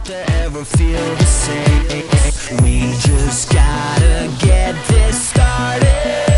to ever feel the same. We just gotta get this started.